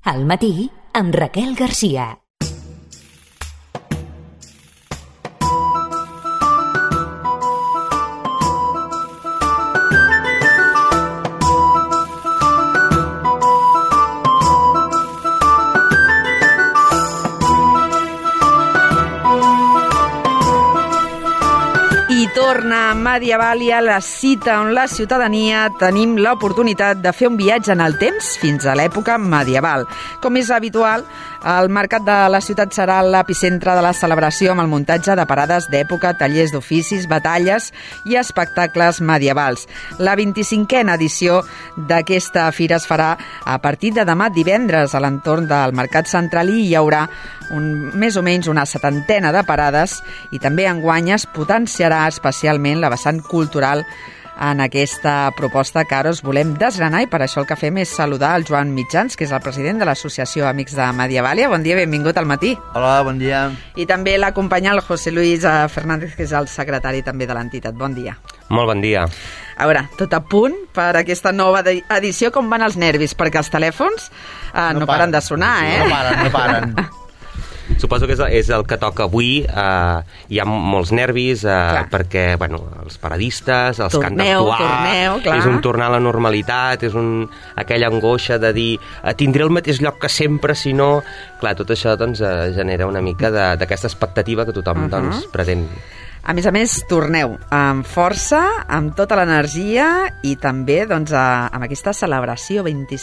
Al matí, amb Raquel Garcia. Torna Mediavalia, la cita on la ciutadania tenim l'oportunitat de fer un viatge en el temps fins a l'època medieval. Com és habitual, el mercat de la ciutat serà l'epicentre de la celebració amb el muntatge de parades d'època, tallers d'oficis, batalles i espectacles medievals. La 25a edició d'aquesta fira es farà a partir de demà divendres a l'entorn del Mercat Central i hi haurà més o menys una 70a de parades i també enguany es potenciarà especialment la vessant cultural en aquesta proposta que ara us volem desgranar i per això el que fem és saludar el Joan Mitjans, que és el president de l'Associació Amics de Mediavalia. Bon dia, benvingut al matí. Hola, bon dia. I també l'acompanya el José Luis Fernández, que és el secretari també de l'entitat. Bon dia. Molt bon dia. A veure, tot a punt per aquesta nova edició. Com van els nervis? Perquè els telèfons no paren de sonar, No paren. Suposo que és el que toca avui. Hi ha molts nervis perquè els paradistes, els que han d'actuar, clar. És un tornar a la normalitat, és aquella angoixa de dir tindré el mateix lloc que sempre, si no... Clar, tot això genera una mica d'aquesta expectativa que tothom pretén. A més, torneu amb força, amb tota l'energia i també amb aquesta celebració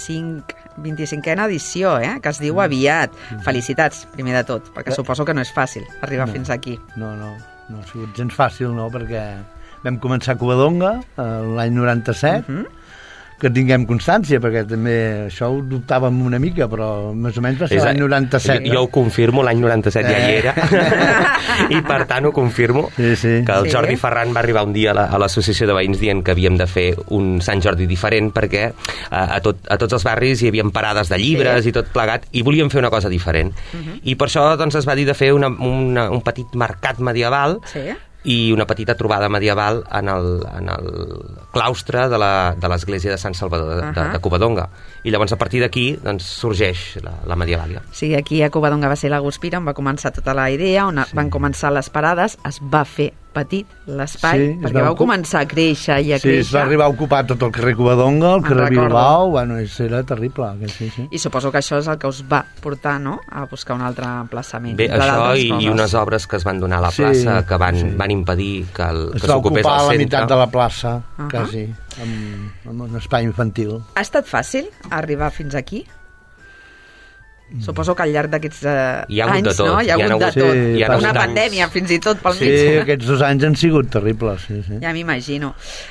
25a edició, que es diu aviat. Felicitats, primer de tot, perquè suposo que no és fàcil arribar fins aquí. No ha sigut gens fàcil, no, perquè vam començar a Covadonga l'any 97, que tinguem constància, perquè també això ho dubtàvem una mica, però més o menys va ser l'any 97. Jo ho confirmo, l'any 97 ja hi era, i per tant ho confirmo, que el Jordi Ferran va arribar un dia a l'associació de veïns dient que havíem de fer un Sant Jordi diferent, perquè a tots els barris hi havia parades de llibres i tot plegat, i volíem fer una cosa diferent. I per això es va dir de fer un petit mercat medieval, i una petita trobada medieval en el claustre de l'església de Sant Salvador de Covadonga. I llavors a partir d'aquí sorgeix la Mediavalia. Sí, aquí a Covadonga va ser la Guspira on va començar tota la idea, on van començar les parades, es va fer petit l'espai, perquè vau començar a créixer i a créixer. Sí, es va arribar a ocupar tot el carrer Covadonga, el carrer Bilbao, era terrible. I suposo que això és el que us va portar, no?, a buscar un altre emplaçament. Bé, això i unes obres que es van donar a la plaça, que van impedir que s'ocupés el centre. Es va ocupar la meitat de la plaça, quasi, amb un espai infantil. Ha estat fàcil arribar fins aquí? Suposo que al llarg d'aquests anys, no? Hi ha hagut de tot. Hi ha una pandèmia, fins i tot, pel mig. Sí, aquests 2 anys han sigut terribles, sí. Ja m'imagino.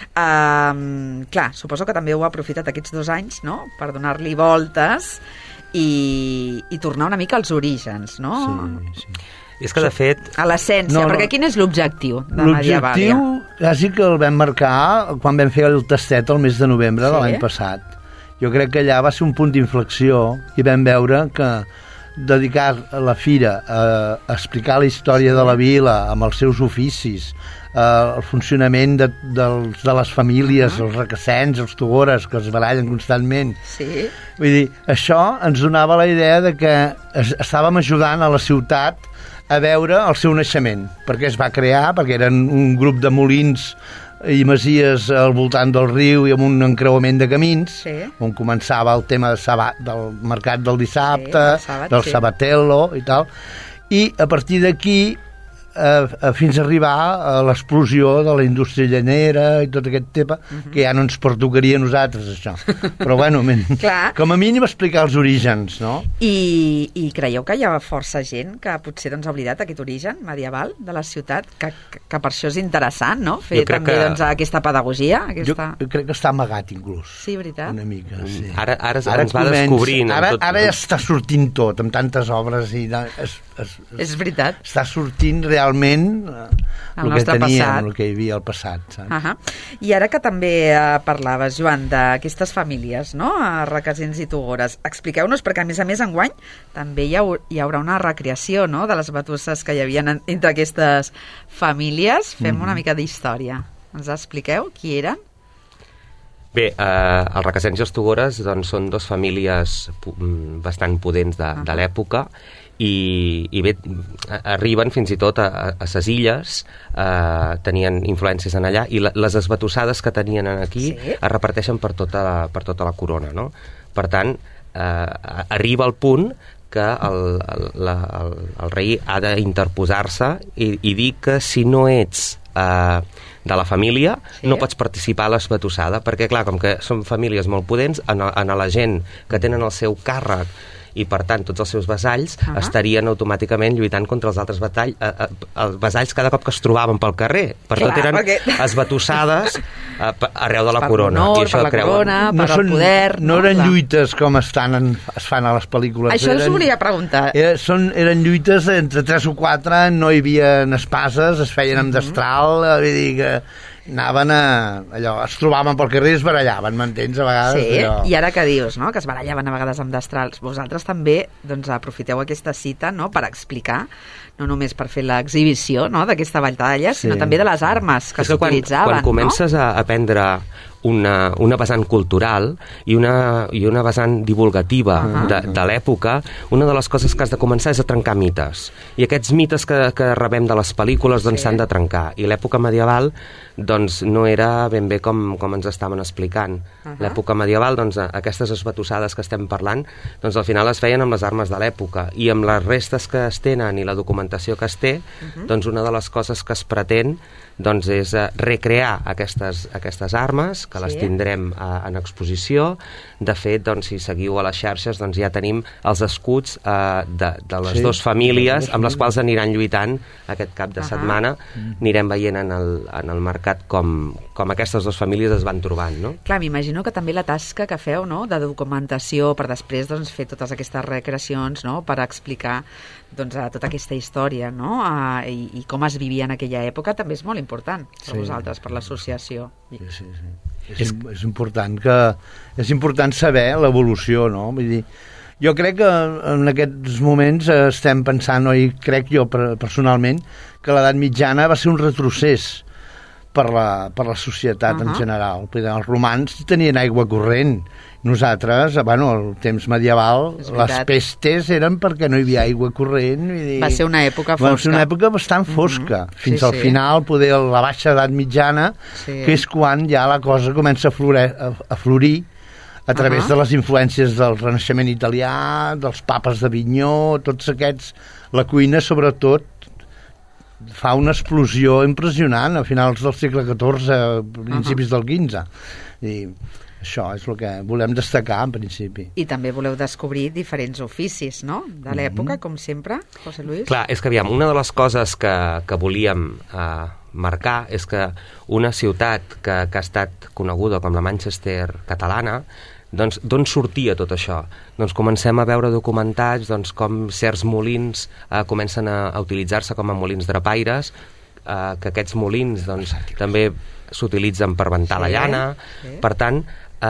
Clar, suposo que també heu aprofitat aquests 2 anys, no?, per donar-li voltes i tornar una mica als orígens, no? Sí. És que, de fet... A l'essència, perquè quin és l'objectiu de Mediavalia? L'objectiu, quasi que el vam marcar quan vam fer el tastet el mes de novembre de l'any passat. Jo crec que allà va ser un punt d'inflexió i vam veure que dedicar la fira a explicar la història de la vila amb els seus oficis, el funcionament de les famílies, els requesens, els togores, que es barallen constantment. Sí. Vull dir, això ens donava la idea de que estàvem ajudant a la ciutat a veure el seu naixement, perquè es va crear, perquè eren un grup de molins i masies al voltant del riu i amb un encreuament de camins, on començava el tema del mercat del dissabte, del Sabatello i tal, i a partir d'aquí fins a arribar a l'explosió de la indústria llanera i tot aquest tema, que ja no ens pertocaria a nosaltres, això. Però, bueno, com a mínim explicar els orígens, no? I creieu que hi ha força gent que potser ha oblidat aquest origen medieval de la ciutat, que per això és interessant, no?, fer també aquesta pedagogia? Jo crec que està amagat, inclús. Sí, veritat? Una mica, sí. Ara ens va descobrint. Ara ja està sortint tot, amb tantes obres i... És veritat. Està sortint realment el que teníem, el que hi havia al passat, saps? I ara que també parlaves, Joan, d'aquestes famílies, no?, requesens i togores, expliqueu-nos, perquè a més enguany també hi haurà una recreació, no?, de les batusses que hi havia entre aquestes famílies. Fem una mica d'història. Ens expliqueu qui eren? Bé, els Requesens i els Togores doncs, són dues famílies bastant potents de l'època i bé, arriben fins i tot a ses illes, tenien influències en allà, i les esbatussades que tenien aquí es reparteixen per tota la corona, no? Per tant, arriba al punt que el rei ha d'interposar-se i dir que si no ets de la família no pots participar a l'esbatussada, perquè clar, com que són famílies molt potents, en la gent que tenen el seu càrrec i per tant tots els seus vassalls estarien automàticament lluitant contra els altres els vassalls cada cop que es trobaven pel carrer. Per tot eren esbatussades arreu de la corona. Per la corona, per el poder... No eren lluites com es fan a les pel·lícules. Això us volia preguntar. Eren lluites entre 3 o 4, no hi havia espases, es feien amb destral, vull dir que anaven allò, es trobaven pel carrer i es barallaven, m'entens, a vegades? Sí, i ara que dius, no?, que es barallaven a vegades amb destrals, vosaltres també doncs, aprofiteu aquesta cita, no?, per explicar, no només per fer l'exhibició, no?, d'aquesta batalla, sinó també de les armes que s'utilitzaven, quan comences a aprendre una vessant cultural i una vessant divulgativa de l'època, una de les coses que has de començar és a trencar mites. I aquests mites que rebem de les pel·lícules doncs s'han de trencar. I l'època medieval doncs no era ben bé com ens estaven explicant. L'època medieval, doncs aquestes esbatussades que estem parlant, doncs al final es feien amb les armes de l'època i amb les restes que es tenen i la documentació que es té, doncs una de les coses que es pretén doncs és recrear aquestes armes, que les tindrem en exposició. De fet, doncs, si seguiu a les xarxes, doncs ja tenim els escuts de les dues famílies amb les quals aniran lluitant aquest cap de setmana. Anirem veient en el mercat com aquestes dues famílies es van trobant, no? Clar, m'imagino que també la tasca que feu, no?, de documentació per després doncs, fer totes aquestes recreacions, no?, per explicar doncs, tota aquesta història, no?, i com es vivia en aquella època també és molt important per vosaltres, per l'associació. Sí. És important saber l'evolució, no? Vull dir, jo crec que en aquests moments estem pensant, i crec jo personalment, que l'edat mitjana va ser un retrocés per la societat en general. Els romans tenien aigua corrent. Nosaltres, al temps medieval, les pestes eren perquè no hi havia aigua corrent. Va ser una època fosca. Va ser una època bastant fosca. Fins al final, poder la baixa edat mitjana, que és quan ja la cosa comença a florir a través de les influències del Renaixement italià, dels papes d'Avinyó, tots aquests. La cuina, sobretot, fa una explosió impressionant a finals del segle XIV, principis del XV. I això és el que volem destacar, en principi. I també voleu descobrir diferents oficis, no?, de l'època, com sempre, José Luis? Clar, és que, aviam, una de les coses que volíem marcar és que una ciutat que ha estat coneguda com la Manchester catalana, doncs d'on sortia tot això? Doncs comencem a veure documentats com certs molins comencen a utilitzar-se com a molins drapaires, que aquests molins doncs, també s'utilitzen per ventar la llana. Per tant,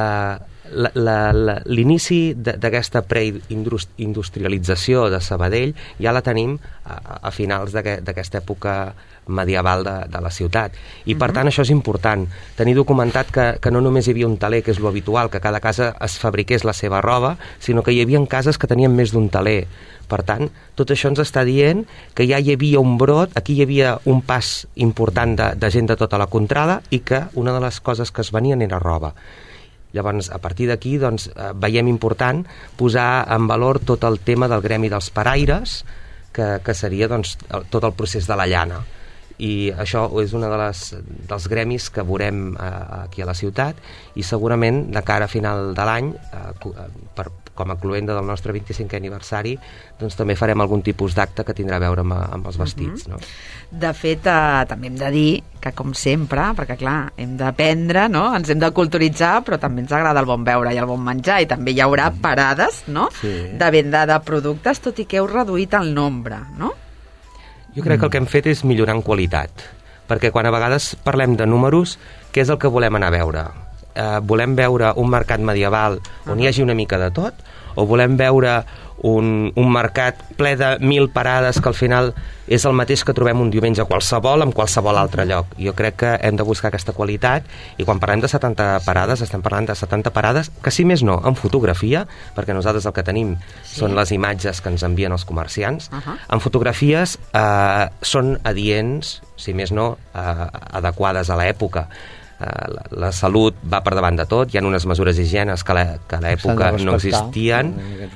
l'inici d'aquesta preindustrialització de Sabadell ja la tenim a finals d'aquesta època medieval de la ciutat. I per tant això és important, tenir documentat que no només hi havia un taler, que és lo habitual, que cada casa es fabriqués la seva roba, sinó que hi havia cases que tenien més d'un taler. Per tant, tot això ens està dient que ja hi havia un brot, aquí hi havia un pas important de gent de tota la contrada i que una de les coses que es venien era roba. Llavors, a partir d'aquí, doncs, veiem important posar en valor tot el tema del gremi dels paraires, que seria doncs, tot el procés de la llana. I això és un dels gremis que veurem aquí a la ciutat i segurament de cara a final de l'any, com a cloenda del nostre 25è aniversari, doncs també farem algun tipus d'acte que tindrà a veure amb els vestits. No? De fet, també hem de dir que, com sempre, perquè clar, hem d'aprendre, no? Ens hem de culturitzar, però també ens agrada el bon beure i el bon menjar, i també hi haurà parades, no?, de venda de productes, tot i que heu reduït el nombre, no? Jo crec que el que hem fet és millorar en qualitat, perquè quan a vegades parlem de números, què és el que volem anar a veure? Volem veure un mercat medieval on hi hagi una mica de tot, o volem veure un mercat ple de 1.000 parades que al final és el mateix que trobem un diumenge a qualsevol en qualsevol altre lloc. Jo crec que hem de buscar aquesta qualitat, i quan parlem de 70 parades estem parlant de 70 parades que, si més no, en fotografia, perquè nosaltres el que tenim són les imatges que ens envien els comerciants, en fotografies són adients, si més no, adequades a l'època. La salut va per davant de tot, hi ha unes mesures d'higiene que a l'època no existien,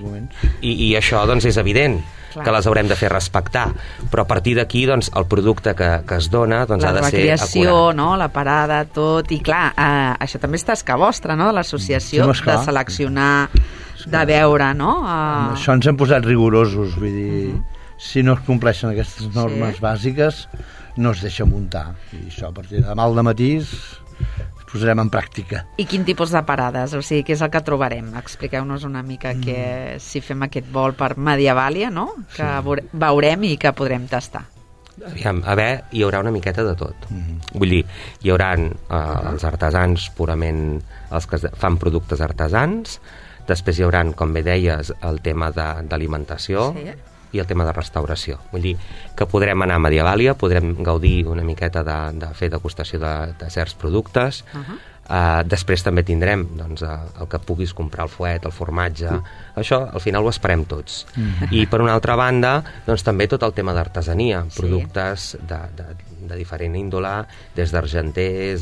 i això doncs és evident que les haurem de fer respectar, però a partir d'aquí doncs, el producte que es dona doncs, ha de ser acurat. La recreació, no? La parada, tot, i clar, això també és tasca vostra, no? De l'associació, de seleccionar, de veure, no? Això ens hem posat rigorosos, vull dir, si no es compleixen aquestes normes bàsiques no es deixa muntar, i això a partir de demà al dematí es posarem en pràctica. I quin tipus de parades? O sigui, què és el que trobarem? Expliqueu-nos una mica que si fem aquest vol per Mediavalia, no? Que veurem i que podrem tastar. Aviam, hi haurà una miqueta de tot. Vull dir, hi haurà els artesans purament, els que fan productes artesans, després hi haurà, com bé deies, el tema d'alimentació, i el tema de restauració. Vull dir que podrem anar a Mediavalia, podrem gaudir una miqueta de fer degustació de certs productes. Després també tindrem doncs, el que puguis comprar, el fuet, el formatge. Això al final ho esperem tots. I per una altra banda doncs, també tot el tema d'artesania, productes de diferent índole, des d'argenters,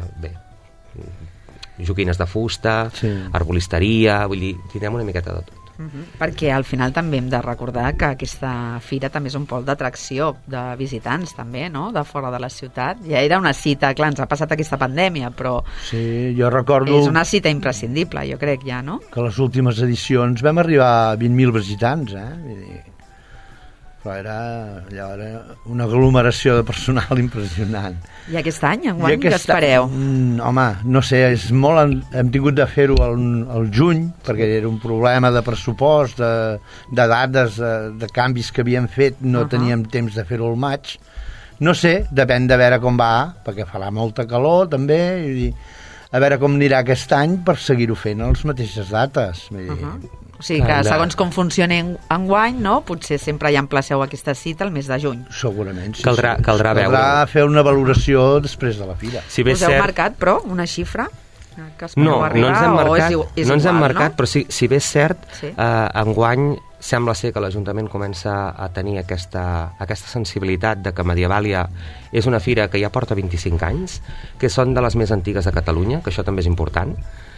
joguines de fusta, arbolisteria, vull dir, tindrem una miqueta de tot. Perquè al final també hem de recordar que aquesta fira també és un pol d'atracció de visitants també, no? De fora de la ciutat. Ja era una cita, clar, ens ha passat aquesta pandèmia, però jo recordo és una cita imprescindible, jo crec ja, no? Que les últimes edicions vam arribar a 20.000 visitants, Vull dir, però allò era una aglomeració de personal impressionant. I aquest any, enguany, què espereu? Home, no sé, hem tingut de fer-ho al juny, perquè era un problema de pressupost, de dates, de canvis que havíem fet, no teníem temps de fer-ho al maig. No sé, depèn de veure com va, perquè farà molta calor també, i a veure com anirà aquest any per seguir-ho fent a les mateixes dates. O sigui que segons com funcioni enguany, no? Potser sempre ja emplaceu aquesta cita el mes de juny. Segurament, sí. Caldrà veure. Caldrà fer una valoració després de la fira. Us heu marcat, però, una xifra? No ens hem marcat, però si bé és cert, enguany sembla ser que l'Ajuntament comença a tenir aquesta sensibilitat de que Mediavalia és una fira que ja porta 25 anys, que són de les més antigues de Catalunya, que això també és important,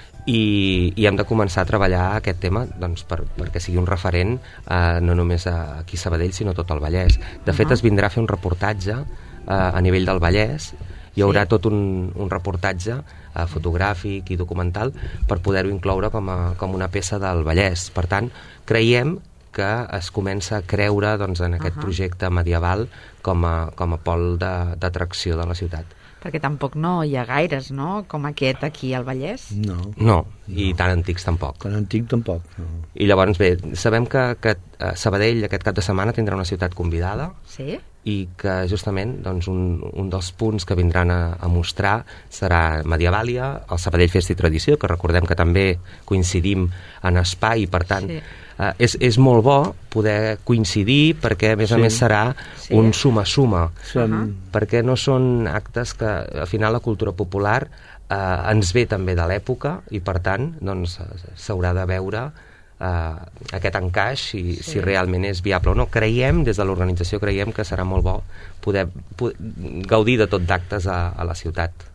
i hem de començar a treballar aquest tema doncs, perquè sigui un referent no només aquí a Sabadell sinó a tot el Vallès. De fet es vindrà a fer un reportatge a nivell del Vallès, hi haurà tot un reportatge fotogràfic i documental per poder-ho incloure com una peça del Vallès. Per tant, creiem que es comença a creure doncs, en aquest projecte medieval com a pol d'atracció de la ciutat. Perquè tampoc no hi ha gaires, no?, com aquest aquí al Vallès. No, i tan antics tampoc. Tan antic tampoc, no. I llavors, bé, sabem que Sabadell aquest cap de setmana tindrà una ciutat convidada, i que justament doncs, un dels punts que vindran a mostrar serà Mediavalia, el Sabadell Festa i Tradició, que recordem que també coincidim en espai, i per tant és molt bo poder coincidir, perquè a més serà un suma-suma, perquè no són actes que al final la cultura popular ens ve també de l'època, i per tant doncs, s'haurà de veure aquest encaix, si realment és viable o no. Des de l'organització creiem que serà molt bo poder gaudir de tot d'actes a la ciutat.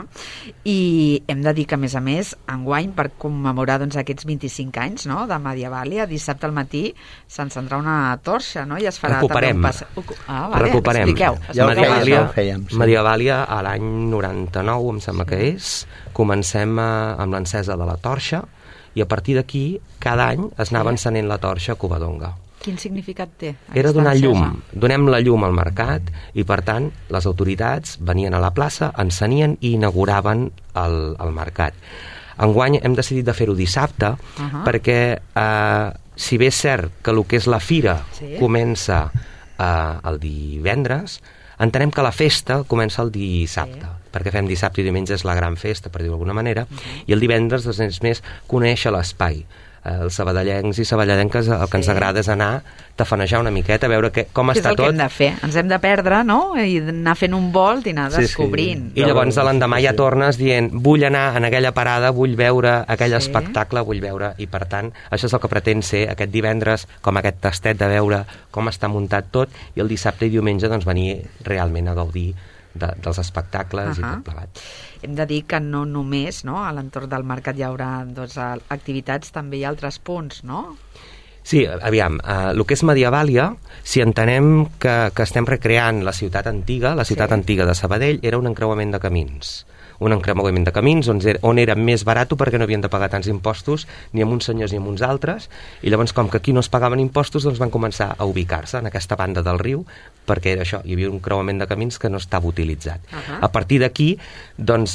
I hem de dir que, a més, enguany, per commemorar doncs, aquests 25 anys, no?, de Mediavalia, dissabte al matí s'encendrà una torxa, no?, i es farà també un passeig. Recuperem. Expliqueu. Mediavalia a l'any 99, em sembla que és, comencem amb l'encesa de la torxa, i a partir d'aquí, cada any es anava encenent la torxa a Covadonga. Quin significat té? Era donar llum. Donem la llum al mercat, i per tant les autoritats venien a la plaça, encenien i inauguraven el mercat. Enguany hem decidit de fer-ho dissabte, perquè si bé és cert que el que és la fira comença el divendres, entenem que la festa comença el dissabte, perquè fem dissabte i diumenge és la gran festa, per dir-ho d'alguna manera, i el divendres doncs, és més conèixer l'espai. els sabadellencs i sabadellenques el que ens agrada és anar tafanejar una miqueta, a veure com està tot. És el que hem de fer, ens hem de perdre, no? I anar fent un volt i anar descobrint. I llavors de l'endemà ja tornes dient, vull anar en aquella parada, vull veure aquell espectacle, vull veure, i per tant això és el que pretén ser aquest divendres, com aquest tastet de veure com està muntat tot, i el dissabte i diumenge doncs venir realment a gaudir dels espectacles i tot plegat. Hem de dir que no només a l'entorn del mercat hi haurà activitats, també hi ha altres punts, no? Sí, aviam, el que és Medievàlia, si entenem que estem recreant la ciutat antiga, la ciutat antiga de Sabadell era un encreuament de camins. Un encreuament de camins on era més barat perquè no havien de pagar tants impostos ni amb uns senyors ni amb uns altres, i llavors com que aquí no es pagaven impostos doncs van començar a ubicar-se en aquesta banda del riu, perquè era això, hi havia un creuament de camins que no estava utilitzat. A partir d'aquí, doncs,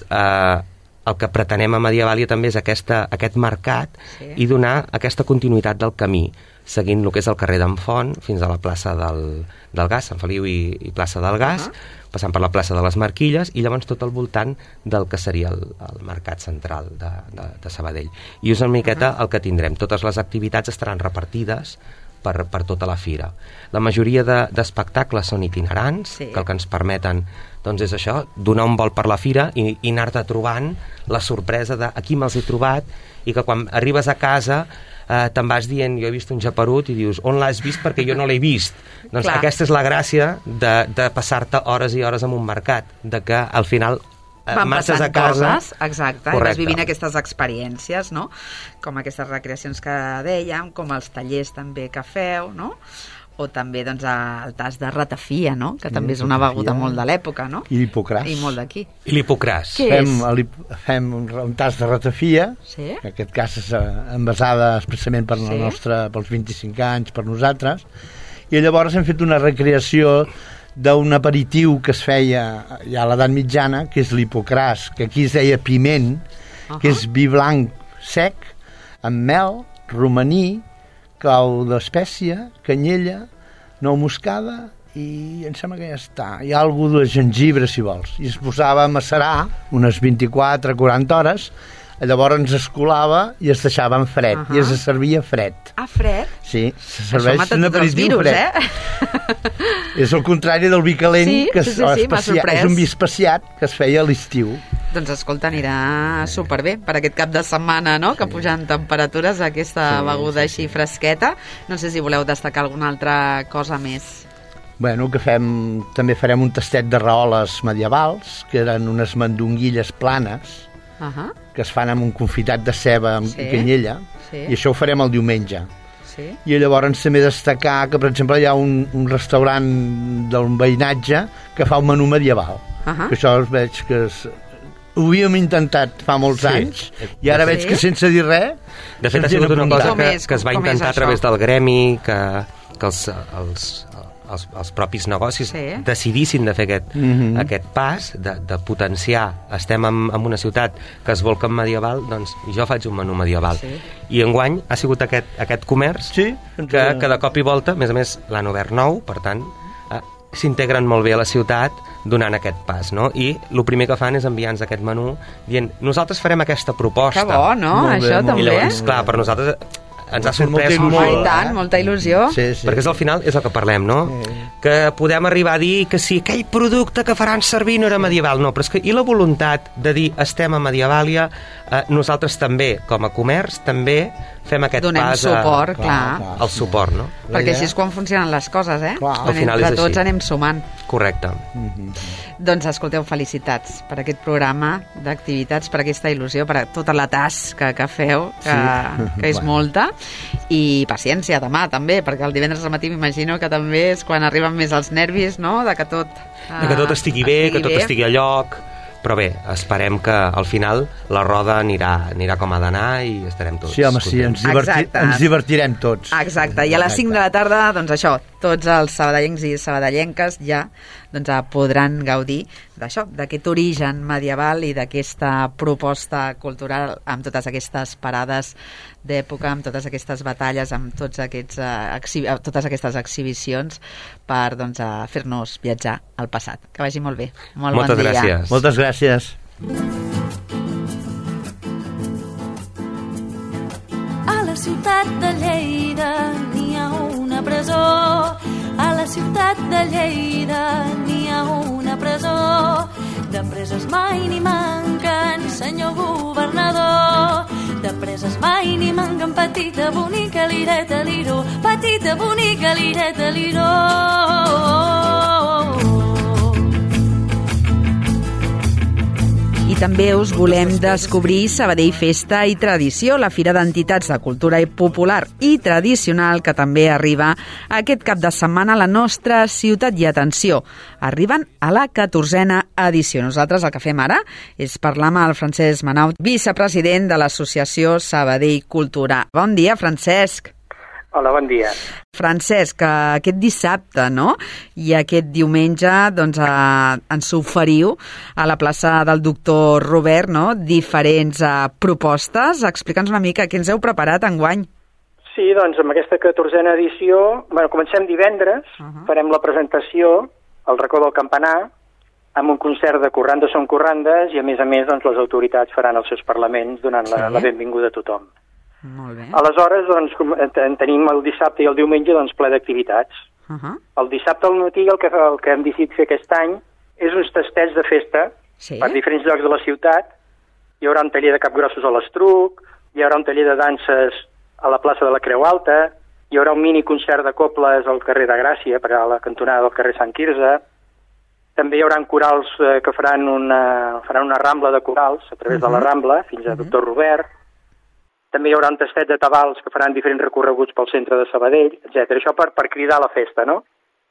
el que pretenem a Medievàlia també és aquest mercat i donar aquesta continuïtat del camí, seguint el que és el carrer d'en Font fins a la plaça del Gas, Sant Feliu i plaça del Gas, passant per la plaça de les Marquilles i llavors tot al voltant del que seria el mercat central de Sabadell. I és una miqueta el que tindrem. Totes les activitats estaran repartides per tota la fira. La majoria d'espectacles són itinerants, que el que ens permeten doncs és això, donar un volt per la fira i anar-te trobant la sorpresa de aquí me'ls he trobat, i que quan arribes a casa te'n vas dient, jo he vist un japerut, i dius, on l'has vist? Perquè jo no l'he vist. Doncs aquesta és la gràcia de passar-te hores i hores en un mercat, de que al final marxes a casa. Coses, exacte, i vas vivint aquestes experiències, no? Com aquestes recreacions que dèiem, com els tallers també que feu, no? O també doncs, el tas de ratafia, no? Que també és una beguda molt de l'època, no? I l'hipocràs. I molt d'aquí. I l'hipocràs. Fem un tas de ratafia, que en aquest cas és envasada expressament pels 25 anys, per nosaltres, i llavors hem fet una recreació d'un aperitiu que es feia ja a l'edat mitjana, que és l'hipocràs, que aquí es deia piment, que és vi blanc sec, amb mel, romaní, clau d'espècia, canyella, nou moscada i em sembla que ja està. Hi ha alguna de gengibre, si vols. I es posava a macerar unes 24-40 hores, llavors ens es colava i es deixava en fred, i es servia fred. Ah, fred? Sí, se serveix un aperitiu fred. És el contrari del vi calent, que és un vi especiat que es feia a l'estiu. Doncs escolta, anirà superbé per aquest cap de setmana, no? Que pujan temperatures, aquesta beguda així fresqueta. No sé si voleu destacar alguna altra cosa més. Bueno, que també farem un tastet de raholes medievals, que eren unes mandonguilles planes, que es fan amb un confitat de ceba amb canyella, i això ho farem el diumenge. I llavors també destacar que, per exemple, hi ha un restaurant del veïnatge que fa un menú medieval, que això veig que ho havíem intentat fa molts anys i ara veig que sense dir res. De fet ha sigut una cosa que es va intentar a través del gremi, que els propis negocis decidissin de fer aquest pas de potenciar. Estem en una ciutat que es vol medieval, doncs jo faig un menú medieval, i enguany ha sigut aquest comerç que de cop i volta, a més l'han obert nou, per tant s'integren molt bé a la ciutat donant aquest pas, no? I el primer que fan és enviar-nos aquest menú dient, nosaltres farem aquesta proposta. Que bo, no? Això també. I llavors, clar, per nosaltres ens ha sorprès molt. I tant, molta il·lusió. Perquè al final és el que parlem, no? Que podem arribar a dir que si aquell producte que faran servir no era medieval, no, però és que i la voluntat de dir estem a Medievàlia, nosaltres també, com a comerç, també fem aquest donem pas suport, al suport, no? Perquè així és quan funcionen les coses, Al final és entre tots anem sumant. Correcte. Doncs escolteu, felicitats per aquest programa d'activitats, per aquesta il·lusió, per tota la tasca que feu, que és molta, i paciència demà també, perquè el divendres al matí m'imagino que també és quan arriben més els nervis, no?, de que tot estigui bé, que tot estigui a lloc. Però bé, esperem que al final la roda anirà com ha d'anar i estarem tots. Sí, home, sí, ens divertirem tots. Exacte, i a les 5 de la tarda, doncs això, tots els sabadellencs i sabadellenques ja podran gaudir d'això, d'aquest origen medieval i d'aquesta proposta cultural amb totes aquestes parades d'època, amb totes aquestes batalles, amb totes aquestes exhibicions per fer-nos viatjar al passat. Que vagi molt bé. Moltes gràcies. Moltes gràcies. A les ciutat de Lleida n'hi ha una presó. A la ciutat de Lleida n'hi ha una presó. De preses mai ni manquen, senyor governador. De preses mai ni manquen, petita, bonica, lireta, liró. Petita, bonica, lireta, liró. I també us volem descobrir Sabadell Festa i Tradició, la fira d'entitats de cultura popular i tradicional que també arriba aquest cap de setmana a la nostra ciutat. I atenció, arriben a la 14a edició. Nosaltres el que fem ara és parlar amb el Francesc Manaut, vicepresident de l'associació Sabadell Cultura. Bon dia, Francesc. Hola, bon dia. Francesc, aquest dissabte, no?, i aquest diumenge, doncs, ens oferiu a la plaça del Doctor Robert, no?, diferents propostes. Explica'ns una mica què ens heu preparat enguany. Sí, doncs, amb aquesta 14a edició, comencem divendres, farem la presentació al racó del Campanar, amb un concert de Corrandes són Corrandes, i a més, doncs, les autoritats faran els seus parlaments donant la benvinguda a tothom. Molt bé. Aleshores, doncs, tenim el dissabte i el diumenge, doncs, ple d'activitats. El dissabte al matí el que hem decidit fer aquest any és uns tastets de festa per diferents llocs de la ciutat. Hi haurà un taller de capgrossos a l'Estruc, hi haurà un taller de danses a la plaça de la Creu Alta, hi haurà un mini concert de coples al carrer de Gràcia, per a la cantonada del carrer Sant Quirze. També hi haurà corals que faran una rambla de corals a través de la Rambla fins a Doctor Robert. També hi haurà un tastet de tabals que faran diferents recorreguts pel centre de Sabadell, etc. Això per cridar a la festa, no?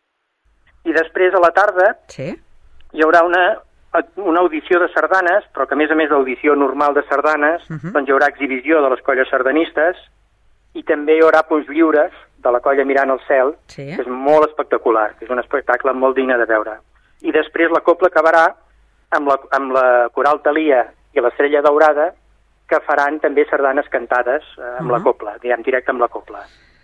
I després, a la tarda, hi haurà una audició de sardanes, però que a més d'audició normal de sardanes, doncs hi haurà exhibició de les colles sardanistes i també hi haurà punts lliures de la colla Mirant al Cel, que és molt espectacular, que és un espectacle molt digne de veure. I després la copla acabarà amb la Coral Thalia i l'Estrella Daurada, que faran també sardanes cantades amb la copla, diguem, directe amb la copla.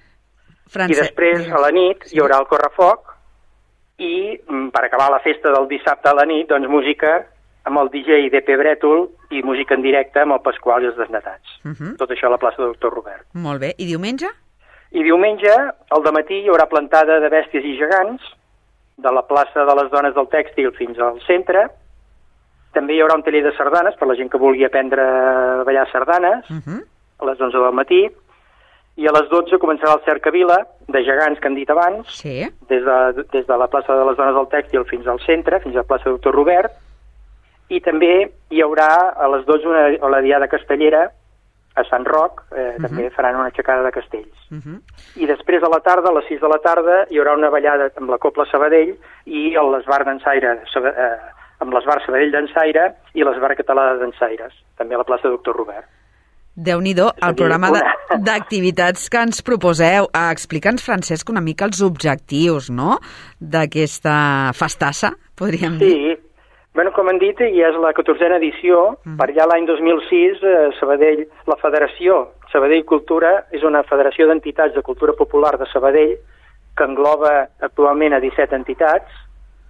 I després, a la nit, hi haurà el correfoc i, per acabar la festa del dissabte a la nit, doncs música amb el DJ D.P. Brètol i música en directe amb el Pasqual i els Desnatats. Tot això a la plaça del Doctor Robert. Molt bé. I diumenge? I diumenge, al dematí, hi haurà plantada de bèsties i gegants, de la plaça de les Dones del Tèxtil fins al centre. També hi haurà un taller de sardanes per la gent que vulgui aprendre a ballar sardanes, a les 11 del matí, i a les 12 començarà el Cercavila de gegants que han dit abans, des de la plaça de les Dones del Tèxtil fins al centre, fins a la plaça Doctor Robert, i també hi haurà a les 12 la diada castellera a Sant Roc, també faran una aixecada de castells. I després a la tarda, a les 6 de la tarda, hi haurà una ballada amb la Copla Sabadell i l'esbar d'ensaire amb l'Esbar Sabadell d'Ensaire i l'Esbar Català d'Ensaires, també a la plaça Doctor Robert. Déu-n'hi-do, el programa d'activitats que ens proposeu. Explica'ns, Francesc, una mica els objectius, no?, d'aquesta festassa, podríem dir. Sí, com han dit, ja és la 14a edició. Per allà l'any 2006, Sabadell, la federació Sabadell Cultura és una federació d'entitats de cultura popular de Sabadell que engloba actualment a 17 entitats,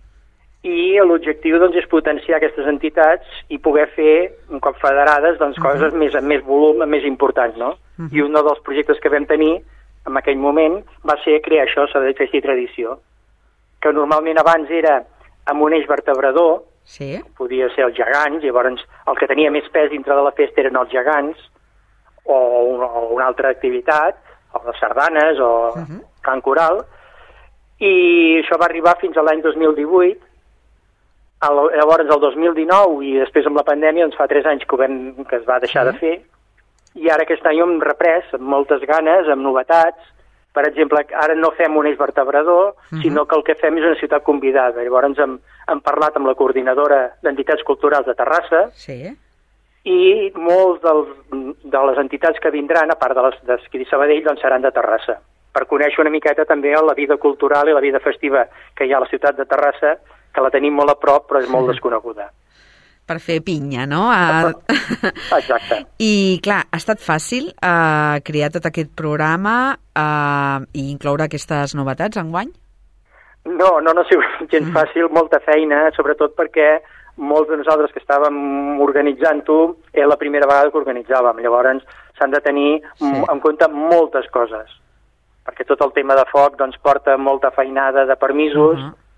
i l'objectiu doncs, és potenciar aquestes entitats i poder fer, un cop federades, doncs, coses amb més volum, més importants, no? I un dels projectes que vam tenir en aquell moment va ser crear això, Sabadell Festa i Tradició, que normalment abans era amb un eix vertebrador, podia ser els gegants, llavors el que tenia més pes dintre de la festa eren els gegants, o una altra activitat, o les sardanes, o cant coral, i això va arribar fins a l'any 2018. Llavors, el 2019, i després amb la pandèmia, doncs fa 3 anys que es va deixar de fer, i ara aquest any ho hem reprès amb moltes ganes, amb novetats. Per exemple, ara no fem un eix vertebrador, sinó que el que fem és una ciutat convidada. Llavors hem parlat amb la coordinadora d'entitats culturals de Terrassa, i molts de les entitats que vindran, a part de les de Sabadell, doncs seran de Terrassa, per conèixer una miqueta també la vida cultural i la vida festiva que hi ha a la ciutat de Terrassa, que la tenim molt a prop, però és molt desconeguda. Per fer pinya, no? Exacte. I, clar, ha estat fàcil crear tot aquest programa i incloure aquestes novetats enguany? No ha sigut gens fàcil, molta feina, sobretot perquè molts de nosaltres que estàvem organitzant-ho era la primera vegada que organitzàvem. Llavors, s'han de tenir en compte moltes coses, perquè tot el tema de foc doncs, porta molta feinada de permisos,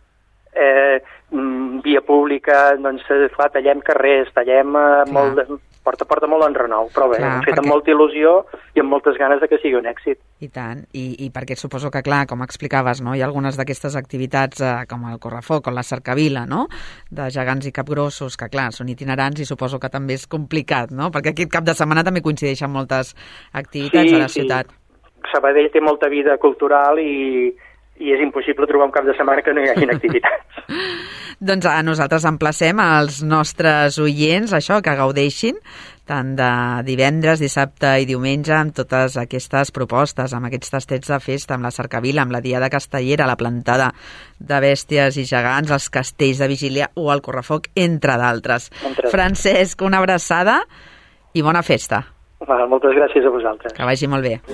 via pública, doncs, clar, tallem carrers, tallem porta molt enrenou, però bé, hem fet amb molta il·lusió i amb moltes ganes de que sigui un èxit. I tant, i perquè suposo que, clar, com explicaves, no? Hi ha algunes d'aquestes activitats com el correfoc o la cercavila, no?, de gegants i capgrossos, que, clar, són itinerants i suposo que també és complicat, no?, perquè aquest cap de setmana també coincideixen moltes activitats a la ciutat. Sabadell té molta vida cultural i és impossible trobar un cap de setmana que no hi hagi activitats. Doncs a nosaltres emplacem als nostres oients, això, que gaudeixin tant de divendres, dissabte i diumenge amb totes aquestes propostes, amb aquests tastets de festa, amb la cercavila, amb la diada castellera, la plantada de bèsties i gegants, els castells de vigília o el correfoc, entre d'altres. Francesc, una abraçada i bona festa. Moltes gràcies a vosaltres. Que vagi molt bé.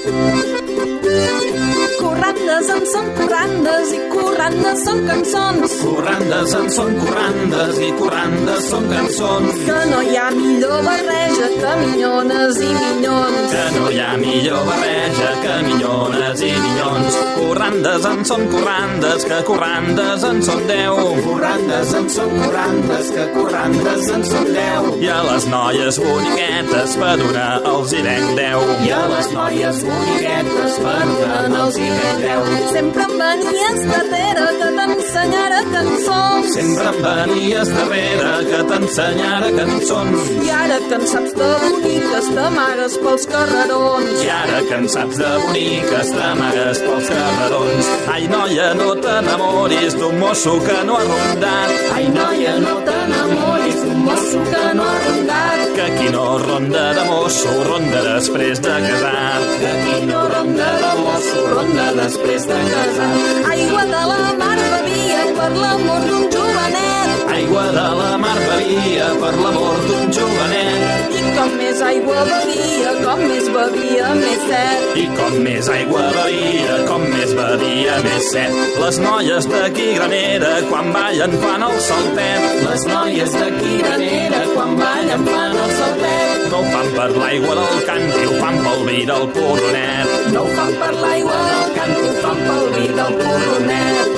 Corrandes en són corrandes i corrandes són cançons. Corrandes en són corrandes i corrandes són cançons. Que no hi ha millor barreja que minyones i minyons. Que no hi ha millor barreja que minyones i minyons. Corrandes en són corrandes, que corrandes en són 10. Corrandes en són corrandes, que corrandes en són 10. I a les noies boniquetes per una els hi venc 10. I a les noies boniquetes per una els hi venc 10. Sempre em venies darrere que t'ensenyara cançons. Sempre em venies darrere que t'ensenyara cançons. I ara que en saps de boniques t'amagues pels carrerons. I ara que en saps de boniques t'amagues pels carrerons. Ai, noia, no t'enamoris d'un mosso que no ha rondat. Ai, noia, no t'enamoris d'un mosso que no ha rondat. Que qui no ronda de mosso ronda després de casat. Que qui no ronda de mosso ronda després de casat. Aigua de la mar bevia per l'amor d'un jovenet. Aigua de la mar bevia per l'amor d'un jovenet. I com més aigua bevia, com més bevia, més set. I com més aigua bevia, com més bevia, més set. Les noies d'aquí Granera, quan ballen fan el saltet. Les noies d'aquí Granera, quan ballen fan el saltet. No ho fan per l'aigua del Canti, ho fan pel vi del Porronet. No ho fan per l'aigua del Canti, ho fan pel vi del Porronet.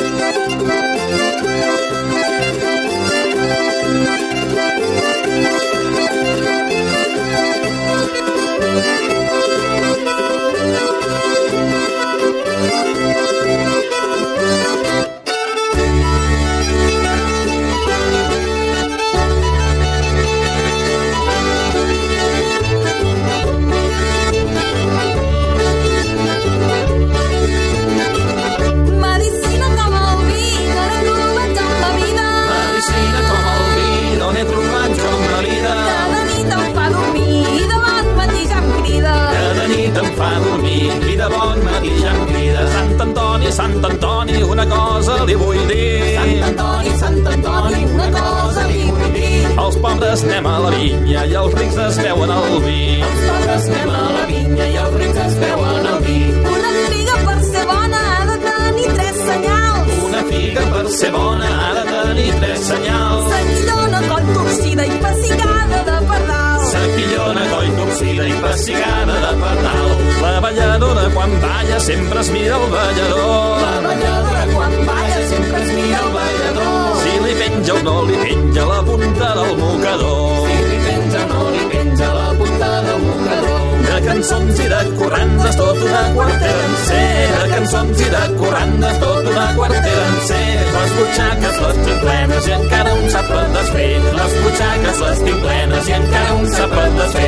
Sant Antoni, una cosa li vull dir. Sant Antoni, una cosa li vull dir. Els pobres anem a la vinya i els rics es veuen el vi. Els pobres anem a la vinya i els rics es veuen el vi. Una figa per ser bona ha de tenir 3 senyals. Una figa per ser bona ha de tenir 3 senyals. Saquillona, coll torcida i pessigada de pardal. Saquillona, coll torcida i pessigada de pardal. La balladora quan balla sempre es mira el ballador. La balladora quan balla sempre es mira el ballador. Si li penja o no li penja la punta del mocador. Si li penja o no li penja la punta del mocador. De cançons i de corrandes tot una quartera en sé. De cançons i de corrandes tot una quartera en sé. Les butxaques les tinc plenes i encara un sap desfer. Les butxaques les tinc plenes i encara un sap desfer.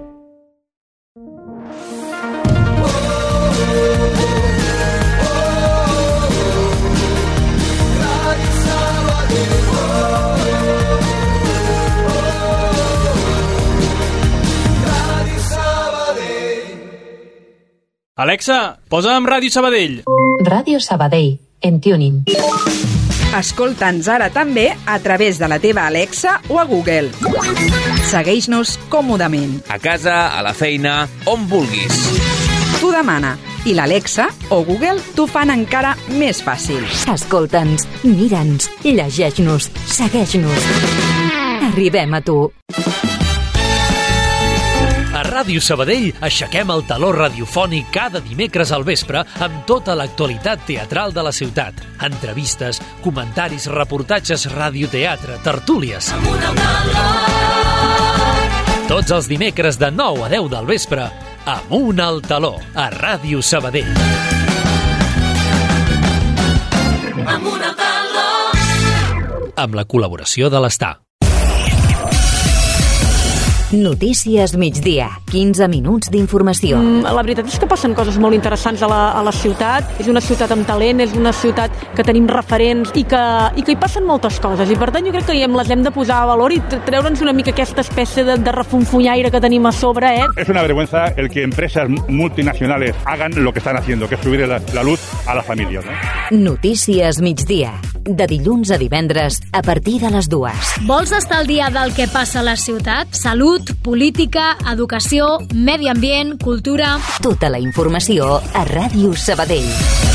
Alexa, posa'm Ràdio Sabadell. Ràdio Sabadell, en Tuning. Escolta'ns ara també a través de la teva Alexa o a Google. Segueix-nos còmodament. A casa, a la feina, on vulguis. T'ho demana i l'Alexa o Google t'ho fan encara més fàcil. Escolta'ns, mira'ns, llegeix-nos, segueix-nos. Arribem a tu. A Ràdio Sabadell aixequem el taló radiofònic cada dimecres al vespre amb tota l'actualitat teatral de la ciutat. Entrevistes, comentaris, reportatges, radioteatre, tertúlies. Tots els dimecres de 9 a 10 del vespre, Amunt al taló, a Ràdio Sabadell. Amunt al taló. Amb la col·laboració de l'Estar. Notícies migdia, 15 minuts d'informació. La veritat és que passen coses molt interessants a la ciutat. És una ciutat amb talent, és una ciutat que tenim referents i que hi passen moltes coses. I per tant jo crec que les hem de posar a valor i treure'ns una mica aquesta espècie de refunfuñaire que tenim a sobre. Es una vergüenza el que empresas multinacionales hagan lo que están haciendo, que es subir la luz a las familias, ¿no? Notícies migdia, de dilluns a divendres a partir de les 2. Vols estar al dia del que passa a la ciutat? Salut, política, educació, medi ambient, cultura... Tota la informació a Ràdio Sabadell.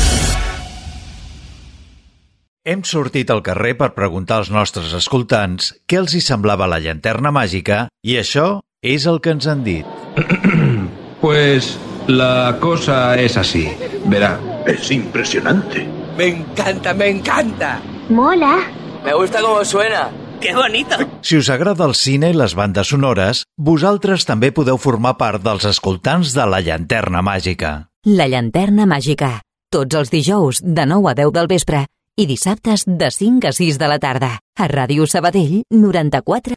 Hem sortit al carrer per preguntar als nostres escoltants què els hi semblava la llanterna màgica i això és el que ens han dit. Pues la cosa es así, verá. Es impresionante. Me encanta, me encanta. Mola. Me gusta cómo suena. ¡Qué bonito! Si us agrada el cine i les bandes sonores, vosaltres també podeu formar part dels escoltants de La Llanterna Màgica. La Llanterna Màgica, tots els dijous de 9 a 10 del vespre i dissabtes de 5 a 6 de la tarda. A Ràdio Sabadell 94.